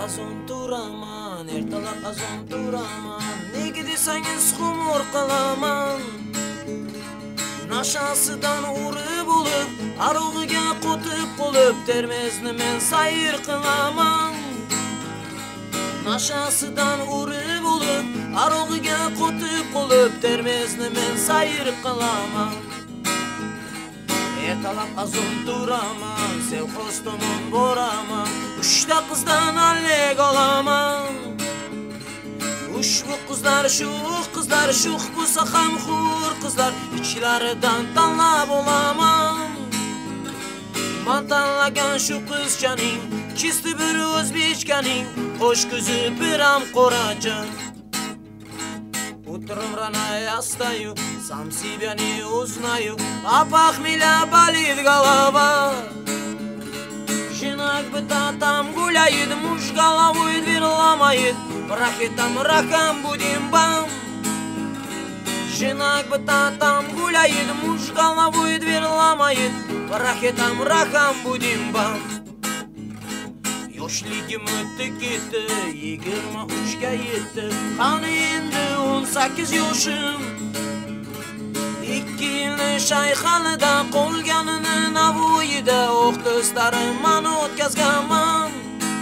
azon turaman, ertalab azon turaman. Nega desangiz xumor qilaman. Nashasidan urib bo'lib, arog'iga qotib qolib, Termizni men sayr qilaman. Nashasidan urib bo'lib, arog'iga qotib qolib, Termizni men sayr qilaman. Ertalab azon turaman, sevxoz tomon boraman, 3 ta qizdan alleg olaman. Ushbu qizlar sho'x bo'lsa ham xur qizlar, ichlaridan tanlab olaman. Men tanlagan shu qizchaning, chisti bir o'zbekchaning, qo'sh ko'zi biram qoracha. Утром рано я встаю, сам себя не узнаю, а похмелья болит голова. Жена где-то там гуляет, муж головой дверь ломает, рахетом раком будем бам. Жена где-то там гуляет, муж головой дверь ломает, рахетом раком будем бам. Yoshligim o'tdi ketdi, 23 ga yetdi, qani endi 18 yoshim. 2 yilni shayxonada qolganini Navoiyda o'q do'stlarim men o'tkazganman.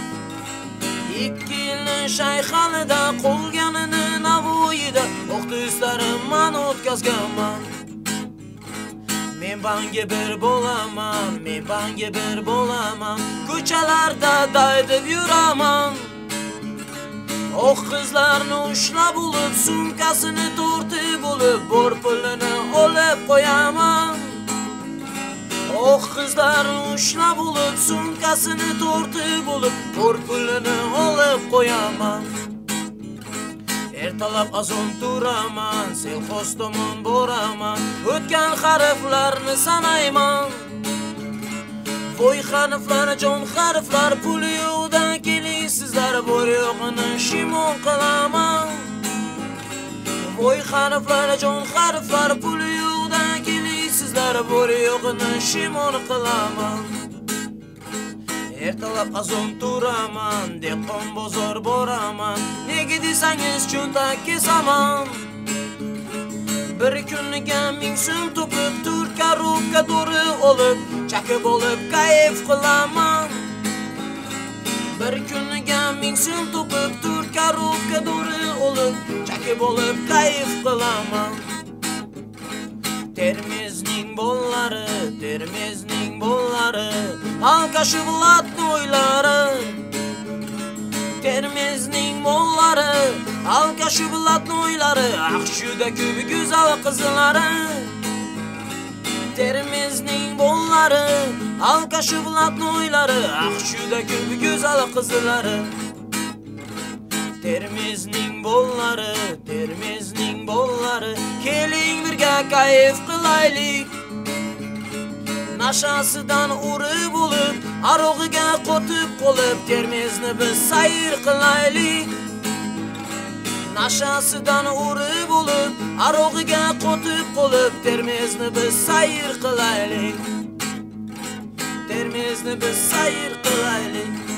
2 yilni shayxonada qolganini Navoiyda o'q do'stlarim men o'tkazganman. Men banga bir bo'laman, men banga bir bo'laman, ko'chalarda daydib yuraman. Oq qizlarni ushlab olib, sumkasini tortib olib, bor pulini olib qo'yaman. Oq qizlarni ushlab olib, sumkasini tortib olib, bor pulini olib qo'yaman. Ertalab azon turaman, sevxoz tomon boraman, o'tgan harflarni sanayman. Voy harflar, jon harflar, pul yo'qdan kelaysizlar, bor yo'qini shimon qilaman. Voy harflar, jon harflar, pul yo'qdan kelaysizlar, bor yo'qini shimon qilaman. Ertalab azon turaman, dehqon bozor boraman, nega desangiz cho'ntak kesaman. Bir kuniga 1000 so'm topib, 4 korobka dori olib, chakib olib kayf qilaman. Bir kuniga 1000 so'm topib, 4 korobka dori olib, chakib olib kayf qilaman. Termizning bollari, alqashi Vladni o'ylari. Termizning bollari, alqashi Vladni o'ylari, juda ko'p go'zal qizlari. Termizning bollari, alqashi Vladni o'ylari, juda ko'p go'zal qizlari. Termizning bollari, keling birga kayf qilaylik. Nashasidan urib bo'lib, arog'iga qotib qolib, Termizni biz sayr qilaylik. Nashasidan urib bo'lib, arog'iga qotib qolib, Termizni biz sayr qilaylik. Termizni biz sayr qilaylik.